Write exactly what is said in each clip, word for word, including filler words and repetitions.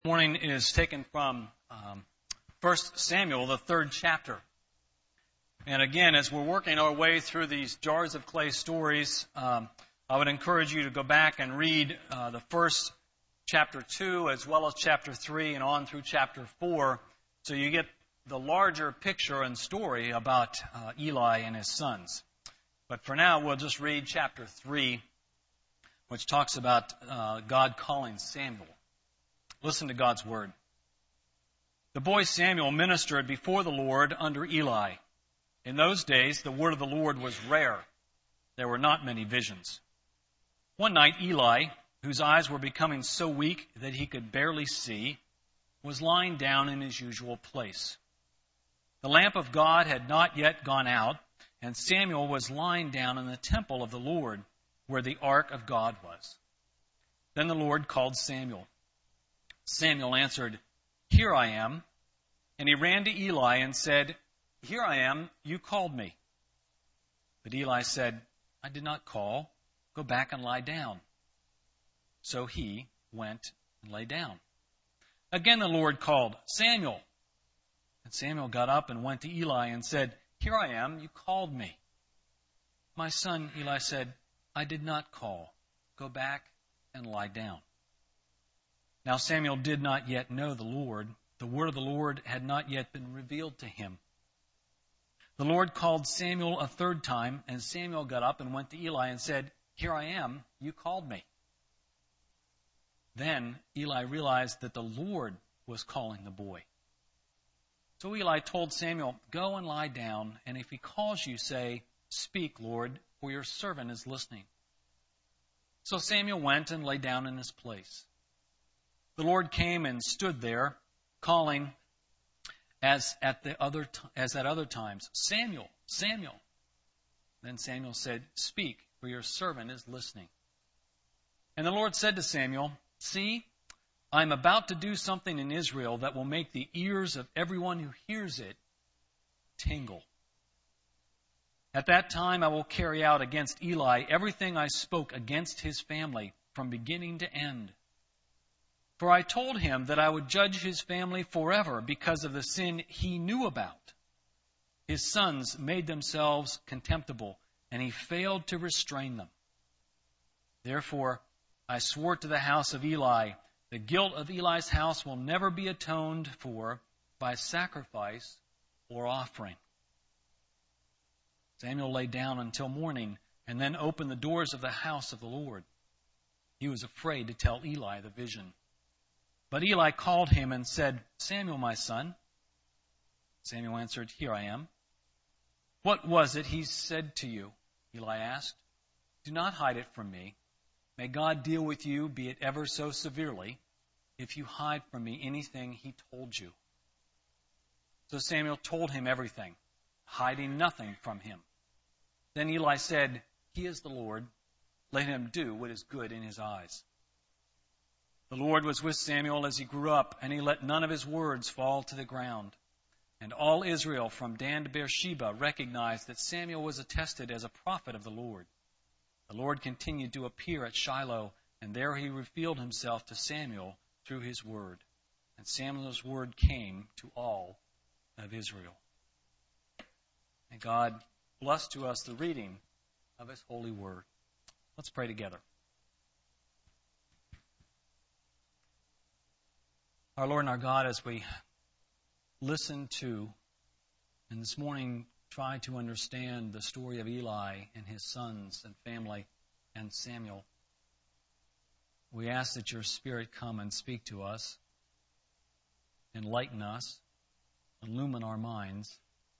Morning is taken from um, First Samuel, the third chapter. And again, as we're working our way through these jars of clay stories, um, I would encourage you to go back and read uh, the first chapter two as well as chapter three and on through chapter four, so you get the larger picture and story about uh, Eli and his sons. But for now, we'll just read chapter three, which talks about uh, God calling Samuel. Listen to God's word. The boy Samuel ministered before the Lord under Eli. In those days, the word of the Lord was rare. There were not many visions. One night, Eli, whose eyes were becoming so weak that he could barely see, was lying down in his usual place. The lamp of God had not yet gone out, and Samuel was lying down in the temple of the Lord, where the ark of God was. Then the Lord called Samuel. Samuel answered, "Here I am." And he ran to Eli and said, "Here I am, you called me." But Eli said, "I did not call. Go back and lie down." So he went and lay down. Again the Lord called, "Samuel." And Samuel got up and went to Eli and said, "Here I am, you called me." "My son," Eli said, "I did not call. Go back and lie down." Now Samuel did not yet know the Lord. The word of the Lord had not yet been revealed to him. The Lord called Samuel a third time, and Samuel got up and went to Eli and said, "Here I am, you called me." Then Eli realized that the Lord was calling the boy. So Eli told Samuel, "Go and lie down, and if he calls you, say, 'Speak, Lord, for your servant is listening.'" So Samuel went and lay down in his place. The Lord came and stood there, calling as at the other t- as at other times, "Samuel, Samuel." Then Samuel said, "Speak, for your servant is listening." And the Lord said to Samuel, "See, I am about to do something in Israel that will make the ears of everyone who hears it tingle. At that time I will carry out against Eli everything I spoke against his family from beginning to end. For I told him that I would judge his family forever because of the sin he knew about. His sons made themselves contemptible, and he failed to restrain them. Therefore, I swore to the house of Eli, the guilt of Eli's house will never be atoned for by sacrifice or offering." Samuel lay down until morning, and then opened the doors of the house of the Lord. He was afraid to tell Eli the vision. But Eli called him and said, "Samuel, my son." Samuel answered, "Here I am." "What was it he said to you?" Eli asked. "Do not hide it from me. May God deal with you, be it ever so severely, if you hide from me anything he told you." So Samuel told him everything, hiding nothing from him. Then Eli said, "He is the Lord. Let him do what is good in his eyes." The Lord was with Samuel as he grew up, and he let none of his words fall to the ground. And all Israel from Dan to Beersheba recognized that Samuel was attested as a prophet of the Lord. The Lord continued to appear at Shiloh, and there he revealed himself to Samuel through his word. And Samuel's word came to all of Israel. May God bless to us the reading of his holy word. Let's pray together. Our Lord and our God, as we listen to, and this morning try to understand the story of Eli and his sons and family and Samuel, we ask that your Spirit come and speak to us, enlighten us, illumine our minds,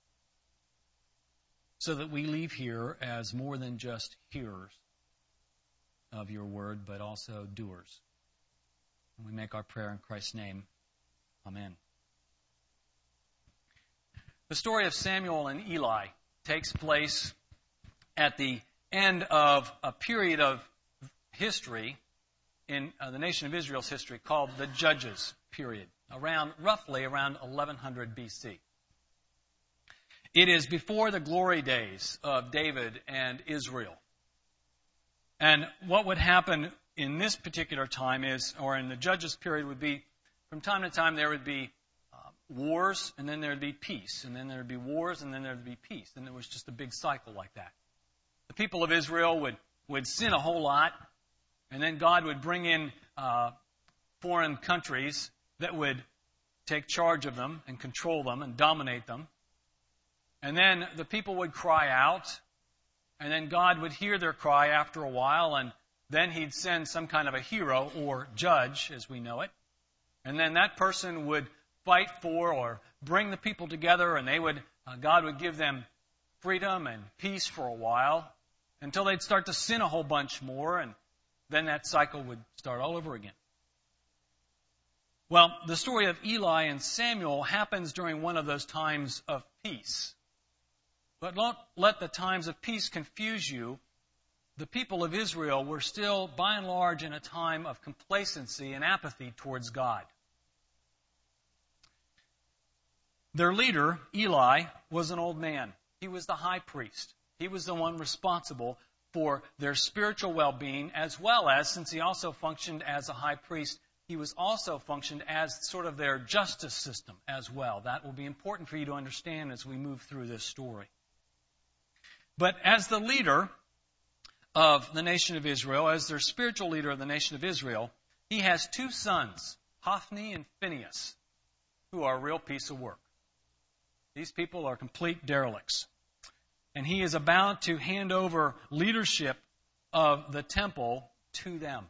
so that we leave here as more than just hearers of your word, but also doers. And we make our prayer in Christ's name. Amen. The story of Samuel and Eli takes place at the end of a period of history in uh, the nation of Israel's history called the Judges period, around roughly around eleven hundred B C. It is before the glory days of David and Israel. And what would happen in this particular time is, or in the Judges period, would be from time to time there would be uh, wars, and then there would be peace, and then there would be wars, and then there would be peace. And it was just a big cycle like that. The people of Israel would, would sin a whole lot, and then God would bring in uh, foreign countries that would take charge of them and control them and dominate them. And then the people would cry out, and then God would hear their cry after a while, and then He'd send some kind of a hero or judge, as we know it. And then that person would fight for or bring the people together, and they would uh, God would give them freedom and peace for a while until they'd start to sin a whole bunch more, and then that cycle would start all over again. Well, the story of Eli and Samuel happens during one of those times of peace. But don't let the times of peace confuse you. The people of Israel were still, by and large, in a time of complacency and apathy towards God. Their leader, Eli, was an old man. He was the high priest. He was the one responsible for their spiritual well-being, as well as, since he also functioned as a high priest, he was also functioned as sort of their justice system as well. That will be important for you to understand as we move through this story. But as the leader of the nation of Israel, as their spiritual leader of the nation of Israel, he has two sons, Hophni and Phinehas, who are a real piece of work. These people are complete derelicts. And he is about to hand over leadership of the temple to them.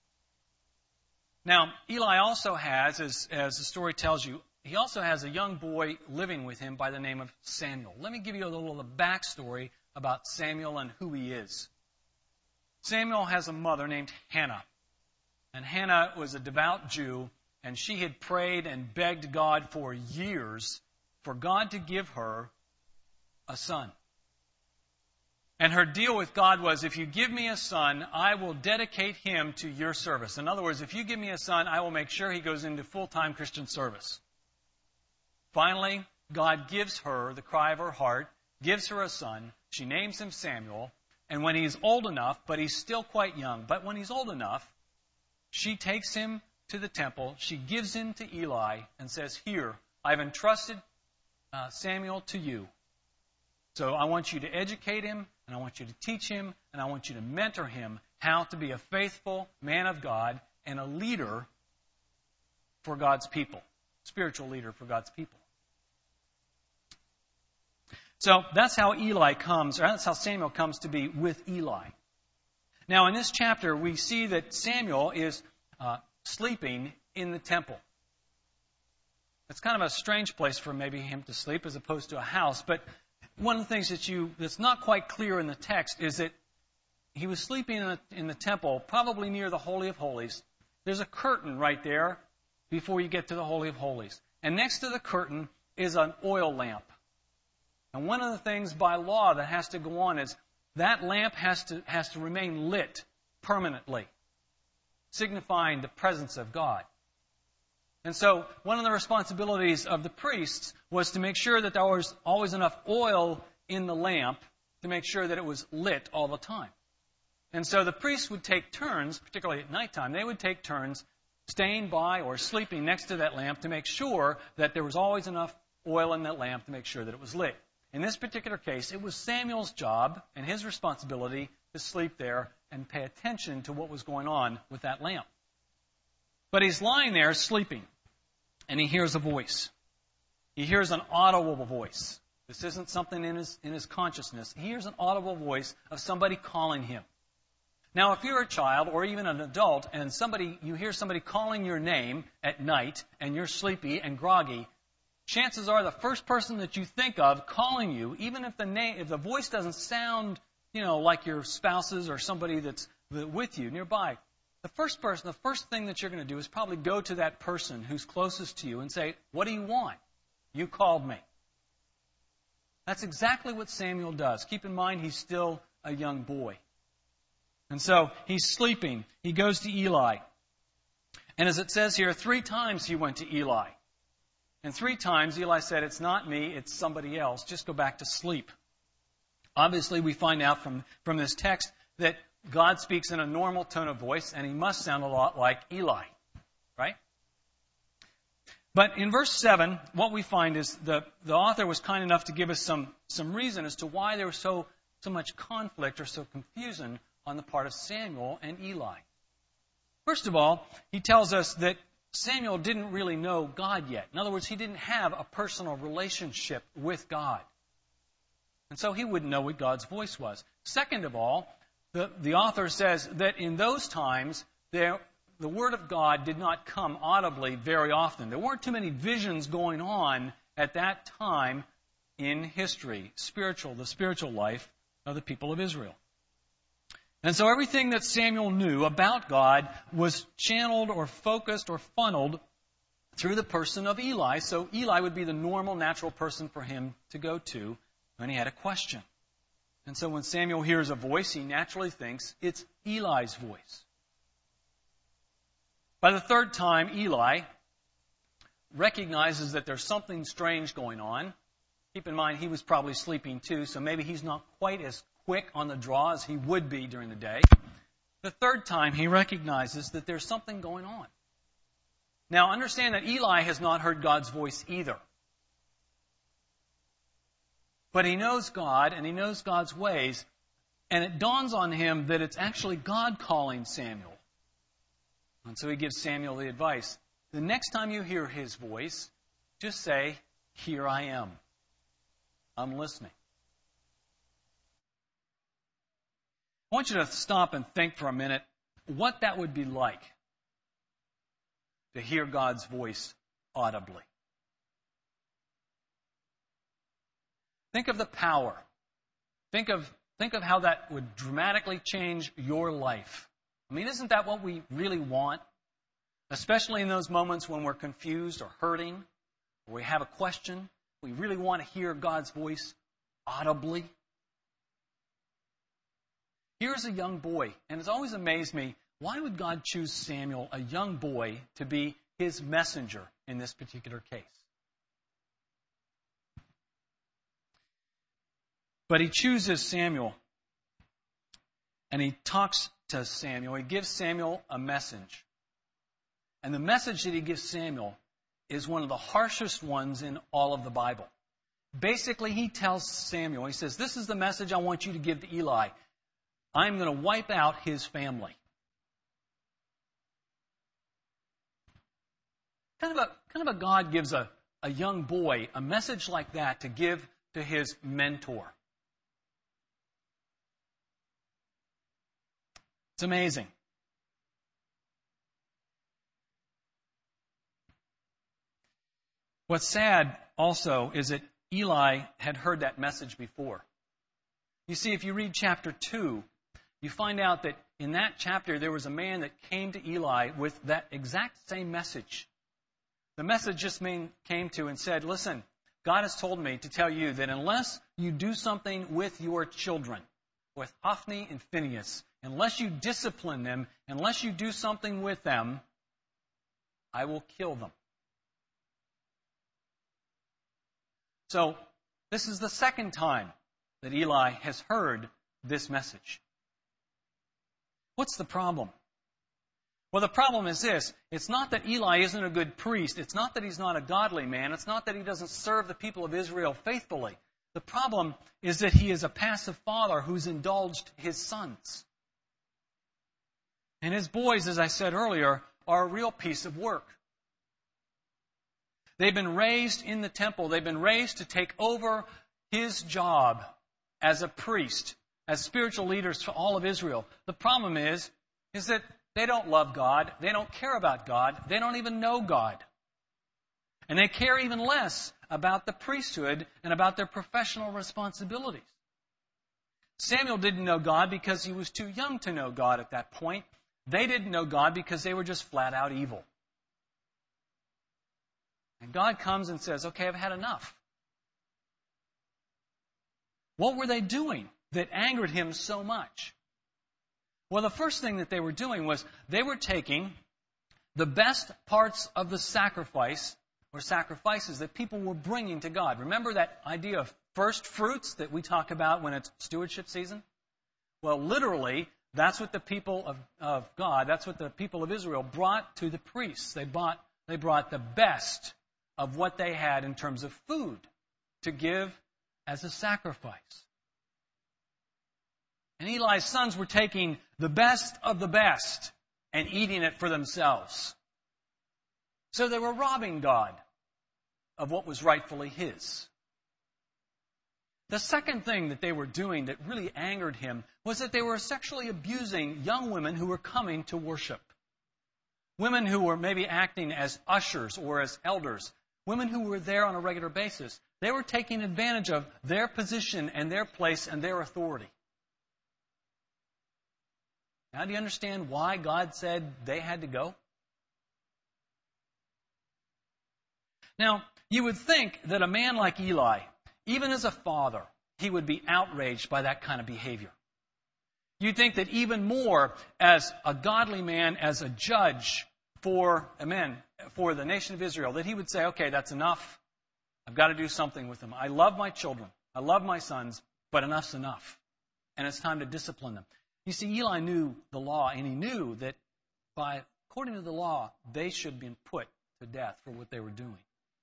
Now, Eli also has, as, as the story tells you, he also has a young boy living with him by the name of Samuel. Let me give you a little of the backstory about Samuel and who he is. Samuel has a mother named Hannah. And Hannah was a devout Jew, and she had prayed and begged God for years for God to give her a son. And her deal with God was, if you give me a son, I will dedicate him to your service. In other words, if you give me a son, I will make sure he goes into full-time Christian service. Finally, God gives her the cry of her heart, gives her a son. She names him Samuel. And when he's old enough, but he's still quite young, but when he's old enough, she takes him to the temple. She gives him to Eli and says, here, I've entrusted uh, Samuel to you. So I want you to educate him, and I want you to teach him, and I want you to mentor him how to be a faithful man of God and a leader for God's people, spiritual leader for God's people. So that's how Eli comes, or that's how Samuel comes to be with Eli. Now, in this chapter, we see that Samuel is uh, sleeping in the temple. It's kind of a strange place for maybe him to sleep as opposed to a house, but one of the things that you that's not quite clear in the text is that he was sleeping in the, in the temple, probably near the Holy of Holies. There's a curtain right there before you get to the Holy of Holies. And next to the curtain is an oil lamp. And one of the things by law that has to go on is that lamp has to has to remain lit permanently, signifying the presence of God. And so one of the responsibilities of the priests was to make sure that there was always enough oil in the lamp to make sure that it was lit all the time. And so the priests would take turns, particularly at nighttime, they would take turns staying by or sleeping next to that lamp to make sure that there was always enough oil in that lamp to make sure that it was lit. In this particular case, it was Samuel's job and his responsibility to sleep there and pay attention to what was going on with that lamp. But he's lying there sleeping. And he hears a voice. He hears an audible voice. This isn't something in his in his consciousness. He hears an audible voice of somebody calling him. Now, if you're a child or even an adult and somebody you hear somebody calling your name at night and you're sleepy and groggy, chances are the first person that you think of calling you, even if the name if the voice doesn't sound, you know, like your spouse's or somebody that's with you nearby, The first person, the first thing that you're going to do is probably go to that person who's closest to you and say, what do you want? You called me. That's exactly what Samuel does. Keep in mind, he's still a young boy. And so he's sleeping. He goes to Eli. And as it says here, three times he went to Eli. And three times Eli said, it's not me, it's somebody else. Just go back to sleep. Obviously, we find out from, from this text that God speaks in a normal tone of voice, and he must sound a lot like Eli, right? But in verse seven, what we find is the, the author was kind enough to give us some, some reason as to why there was so, so much conflict or so confusion on the part of Samuel and Eli. First of all, he tells us that Samuel didn't really know God yet. In other words, he didn't have a personal relationship with God. And so he wouldn't know what God's voice was. Second of all, the, the author says that in those times, there, the Word of God did not come audibly very often. There weren't too many visions going on at that time in history, spiritual, the spiritual life of the people of Israel. And so everything that Samuel knew about God was channeled or focused or funneled through the person of Eli. So Eli would be the normal, natural person for him to go to when he had a question. And so when Samuel hears a voice, he naturally thinks it's Eli's voice. By the third time, Eli recognizes that there's something strange going on. Keep in mind, he was probably sleeping too, so maybe he's not quite as quick on the draw as he would be during the day. The third time, he recognizes that there's something going on. Now, understand that Eli has not heard God's voice either. But he knows God, and he knows God's ways, and it dawns on him that it's actually God calling Samuel. And so he gives Samuel the advice. The next time you hear his voice, just say, "Here I am. I'm listening." I want you to stop and think for a minute what that would be like to hear God's voice audibly. Think of the power. Think of, think of how that would dramatically change your life. I mean, isn't that what we really want? Especially in those moments when we're confused or hurting, or we have a question. We really want to hear God's voice audibly. Here's a young boy, and it's always amazed me, why would God choose Samuel, a young boy, to be his messenger in this particular case? But he chooses Samuel, and he talks to Samuel. He gives Samuel a message. And the message that he gives Samuel is one of the harshest ones in all of the Bible. Basically, he tells Samuel, he says, "This is the message I want you to give to Eli. I'm going to wipe out his family." Kind of a, kind of a God gives a, a young boy a message like that to give to his mentor. It's amazing. What's sad also is that Eli had heard that message before. You see, if you read chapter two, you find out that in that chapter there was a man that came to Eli with that exact same message. The message just came to and said, "Listen, God has told me to tell you that unless you do something with your children, with Hophni and Phinehas, unless you discipline them, unless you do something with them, I will kill them." So, this is the second time that Eli has heard this message. What's the problem? Well, the problem is this. It's not that Eli isn't a good priest. It's not that he's not a godly man. It's not that he doesn't serve the people of Israel faithfully. The problem is that he is a passive father who's indulged his sons. And his boys, as I said earlier, are a real piece of work. They've been raised in the temple. They've been raised to take over his job as a priest, as spiritual leaders for all of Israel. The problem is, is that they don't love God. They don't care about God. They don't even know God. And they care even less about the priesthood and about their professional responsibilities. Samuel didn't know God because he was too young to know God at that point. They didn't know God because they were just flat out evil. And God comes and says, "Okay, I've had enough." What were they doing that angered him so much? Well, the first thing that they were doing was they were taking the best parts of the sacrifice or sacrifices that people were bringing to God. Remember that idea of first fruits that we talk about when it's stewardship season? Well, literally, that's what the people of, of God, that's what the people of Israel brought to the priests. They brought, they brought the best of what they had in terms of food to give as a sacrifice. And Eli's sons were taking the best of the best and eating it for themselves. So they were robbing God of what was rightfully His. The second thing that they were doing that really angered him was that they were sexually abusing young women who were coming to worship. Women who were maybe acting as ushers or as elders. Women who were there on a regular basis. They were taking advantage of their position and their place and their authority. Now, do you understand why God said they had to go? Now, you would think that a man like Eli, even as a father, he would be outraged by that kind of behavior. You'd think that even more as a godly man, as a judge for, amen, for the nation of Israel, that he would say, okay, that's enough. I've got to do something with them. I love my children. I love my sons, but enough's enough. And it's time to discipline them. You see, Eli knew the law, and he knew that by, according to the law, they should be put to death for what they were doing.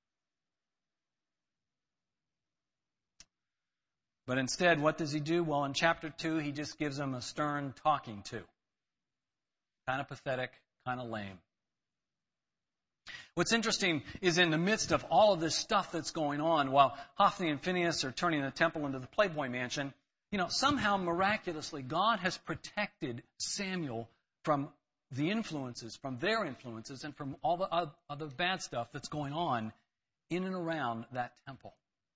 But instead, what does he do? Well, in chapter two, he just gives them a stern talking to. Kind of pathetic, kind of lame. What's interesting is in the midst of all of this stuff that's going on, while Hophni and Phinehas are turning the temple into the Playboy Mansion, you know, somehow miraculously, God has protected Samuel from the influences, from their influences, and from all the other bad stuff that's going on in and around that temple.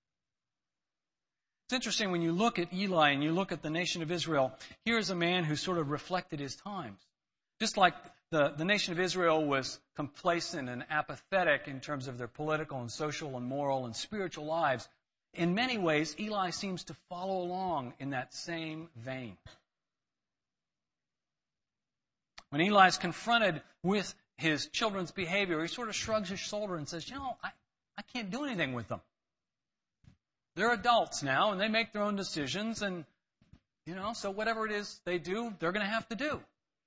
It's interesting when you look at Eli and you look at the nation of Israel, here's a man who sort of reflected his times. Just like the, the nation of Israel was complacent and apathetic in terms of their political and social and moral and spiritual lives, in many ways, Eli seems to follow along in that same vein. When Eli is confronted with his children's behavior, he sort of shrugs his shoulder and says, you know, I, I can't do anything with them. They're adults now, and they make their own decisions, and, you know, so whatever it is they do, they're going to have to do.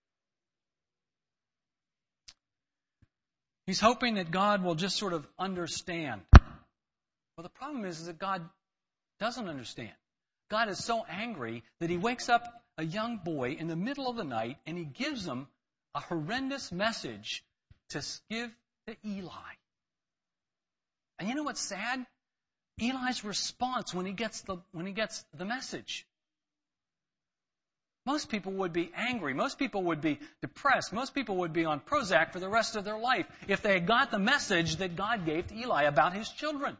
He's hoping that God will just sort of understand. Well, the problem is, is that God doesn't understand. God is so angry that He wakes up a young boy in the middle of the night, and He gives him a horrendous message to give to Eli. And you know what's sad? Eli's response when he gets the when he gets the message. Most people would be angry. Most people would be depressed. Most people would be on Prozac for the rest of their life if they had got the message that God gave to Eli about his children.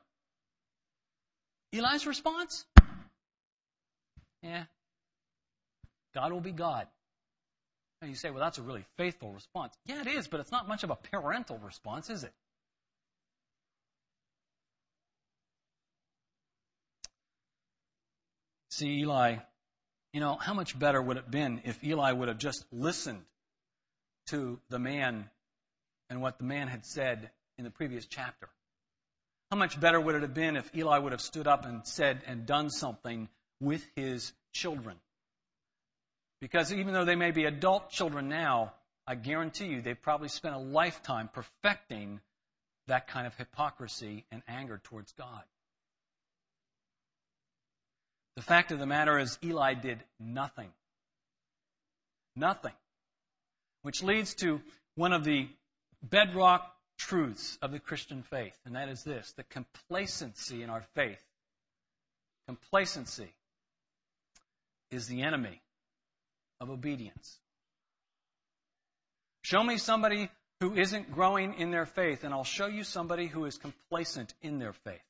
Eli's response? Yeah. God will be God. And you say, well, that's a really faithful response. Yeah, it is, but it's not much of a parental response, is it? See, Eli, you know, how much better would it have been if Eli would have just listened to the man and what the man had said in the previous chapter? How much better would it have been if Eli would have stood up and said and done something with his children? Because even though they may be adult children now, I guarantee you they've probably spent a lifetime perfecting that kind of hypocrisy and anger towards God. The fact of the matter is, Eli did nothing. Nothing. Which leads to one of the bedrock truths of the Christian faith, and that is this, the complacency in our faith. Complacency is the enemy of obedience. Show me somebody who isn't growing in their faith, and I'll show you somebody who is complacent in their faith.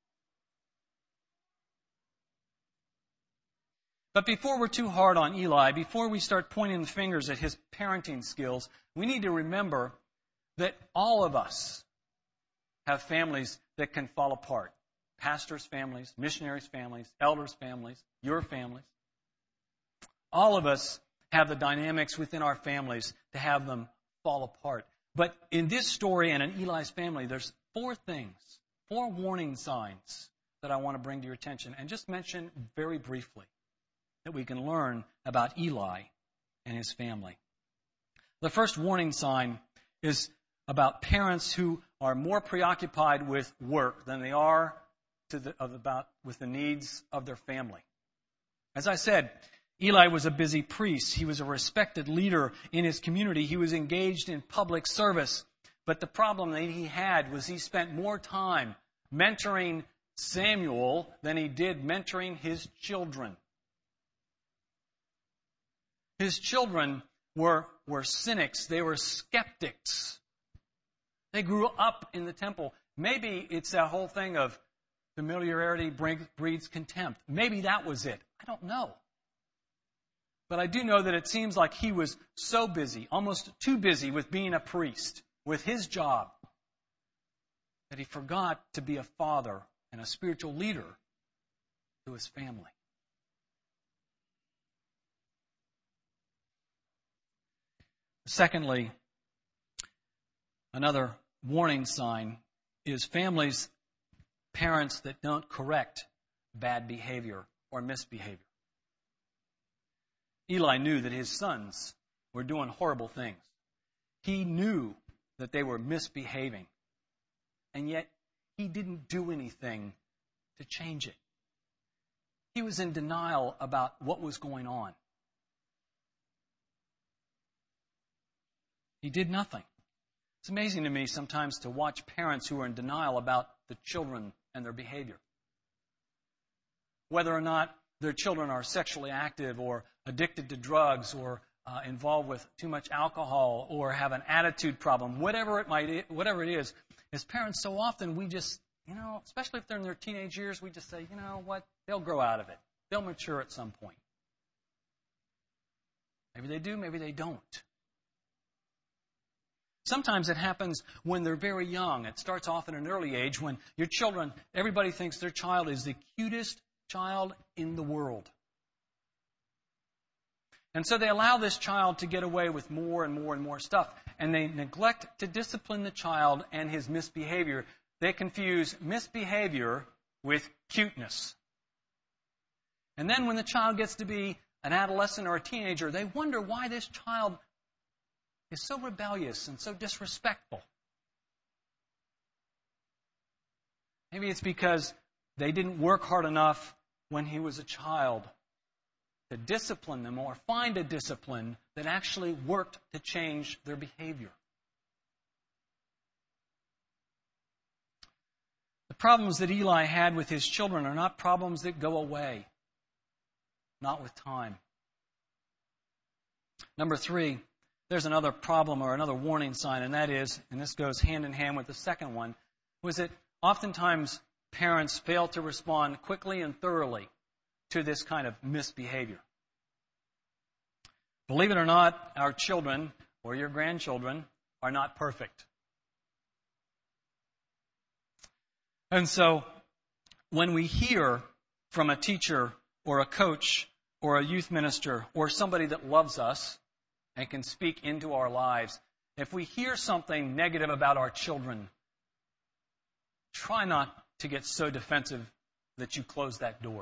But before we're too hard on Eli, before we start pointing the fingers at his parenting skills, we need to remember that all of us have families that can fall apart. Pastors' families, missionaries' families, elders' families, your families. All of us have the dynamics within our families to have them fall apart. But in this story and in Eli's family, there's four things, four warning signs that I want to bring to your attention and just mention very briefly that we can learn about Eli and his family. The first warning sign is about parents who are more preoccupied with work than they are to the, of about with the needs of their family. As I said, Eli was a busy priest. He was a respected leader in his community. He was engaged in public service. But the problem that he had was he spent more time mentoring Samuel than he did mentoring his children. His children were, were cynics. They were skeptics. They grew up in the temple. Maybe it's that whole thing of familiarity breeds contempt. Maybe that was it. I don't know. But I do know that it seems like he was so busy, almost too busy with being a priest, with his job, that he forgot to be a father and a spiritual leader to his family. Secondly, another warning sign is families, parents that don't correct bad behavior or misbehavior. Eli knew that his sons were doing horrible things. He knew that they were misbehaving. And yet, he didn't do anything to change it. He was in denial about what was going on. He did nothing. It's amazing to me sometimes to watch parents who are in denial about the children and their behavior. Whether or not their children are sexually active or addicted to drugs or uh, involved with too much alcohol or have an attitude problem, whatever it might, whatever it is, as parents, so often we just, you know, especially if they're in their teenage years, we just say, you know what, they'll grow out of it. They'll mature at some point. Maybe they do, maybe they don't. Sometimes it happens when they're very young. It starts off at an early age when your children, everybody thinks their child is the cutest child in the world. And so they allow this child to get away with more and more and more stuff. And they neglect to discipline the child and his misbehavior. They confuse misbehavior with cuteness. And then when the child gets to be an adolescent or a teenager, they wonder why this child is so rebellious and so disrespectful. Maybe it's because they didn't work hard enough when he was a child to discipline them or find a discipline that actually worked to change their behavior. The problems that Eli had with his children are not problems that go away, not with time. Number three, there's another problem or another warning sign, and that is, and this goes hand in hand with the second one, was that oftentimes parents fail to respond quickly and thoroughly to this kind of misbehavior. Believe it or not, our children or your grandchildren are not perfect. And so when we hear from a teacher or a coach or a youth minister or somebody that loves us and can speak into our lives, if we hear something negative about our children, try not to get so defensive that you close that door.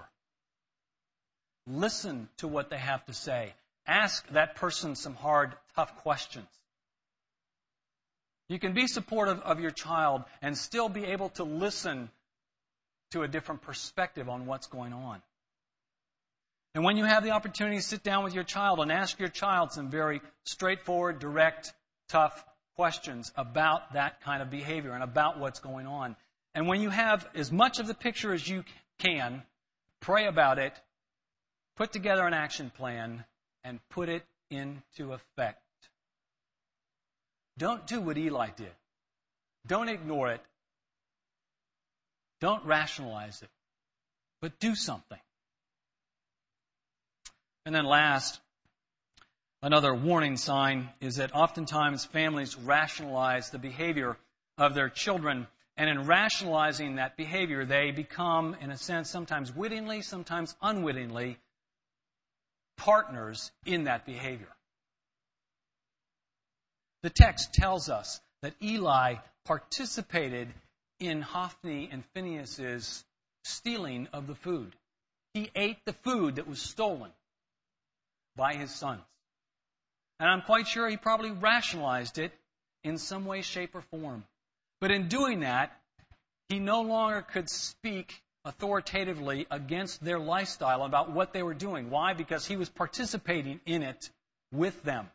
Listen to what they have to say. Ask that person some hard, tough questions. You can be supportive of your child and still be able to listen to a different perspective on what's going on. And when you have the opportunity to sit down with your child and ask your child some very straightforward, direct, tough questions about that kind of behavior and about what's going on. And when you have as much of the picture as you can, pray about it, put together an action plan, and put it into effect. Don't do what Eli did. Don't ignore it. Don't rationalize it. But do something. And then last, another warning sign is that oftentimes families rationalize the behavior of their children. And in rationalizing that behavior, they become, in a sense, sometimes wittingly, sometimes unwittingly, partners in that behavior. The text tells us that Eli participated in Hophni and Phinehas' stealing of the food. He ate the food that was stolen by his sons. And I'm quite sure he probably rationalized it in some way, shape, or form. But in doing that, he no longer could speak authoritatively against their lifestyle about what they were doing. Why? Because he was participating in it with them.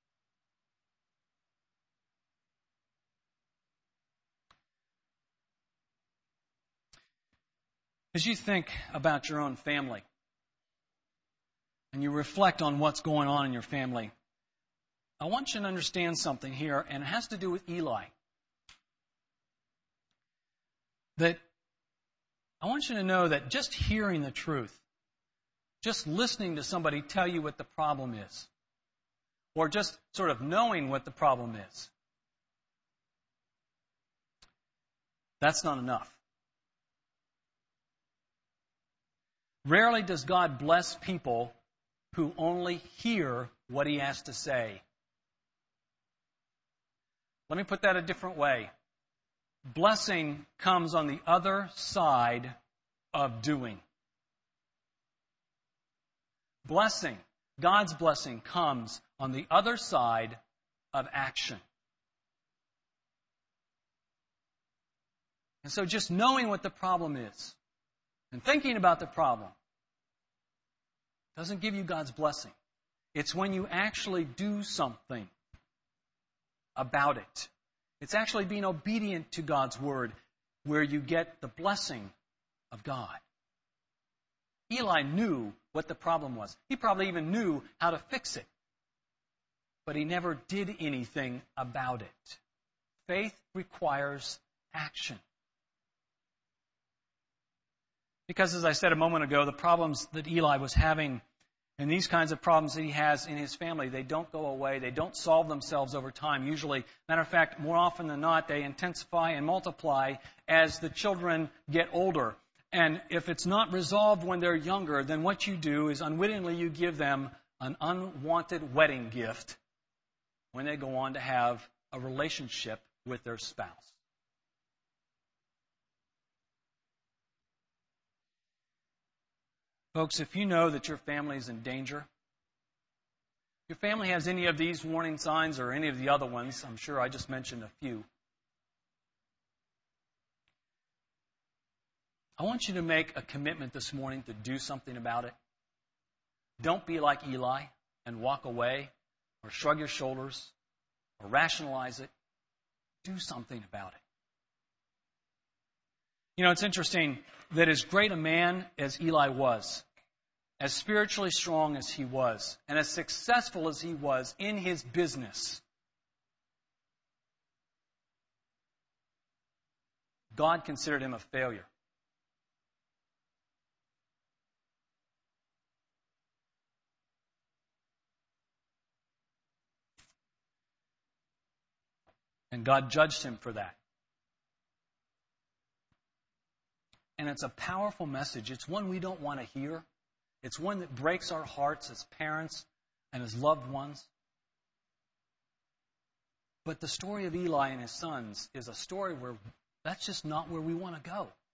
As you think about your own family and you reflect on what's going on in your family, I want you to understand something here, and it has to do with Eli. That I want you to know that just hearing the truth, just listening to somebody tell you what the problem is, or just sort of knowing what the problem is, that's not enough. Rarely does God bless people who only hear what He has to say. Let me put that a different way. Blessing comes on the other side of doing. Blessing, God's blessing, comes on the other side of action. And so just knowing what the problem is and thinking about the problem doesn't give you God's blessing. It's when you actually do something about it. It's actually being obedient to God's Word where you get the blessing of God. Eli knew what the problem was. He probably even knew how to fix it. But he never did anything about it. Faith requires action. Because, as I said a moment ago, the problems that Eli was having and these kinds of problems that he has in his family, they don't go away. They don't solve themselves over time. Usually, matter of fact, more often than not, they intensify and multiply as the children get older. And if it's not resolved when they're younger, then what you do is unwittingly you give them an unwanted wedding gift when they go on to have a relationship with their spouse. Folks, if you know that your family is in danger, if your family has any of these warning signs or any of the other ones, I'm sure I just mentioned a few, I want you to make a commitment this morning to do something about it. Don't be like Eli and walk away or shrug your shoulders or rationalize it. Do something about it. You know, it's interesting that as great a man as Eli was, as spiritually strong as he was, and as successful as he was in his business, God considered him a failure. And God judged him for that. And it's a powerful message. It's one we don't want to hear. It's one that breaks our hearts as parents and as loved ones. But the story of Eli and his sons is a story where that's just not where we want to go.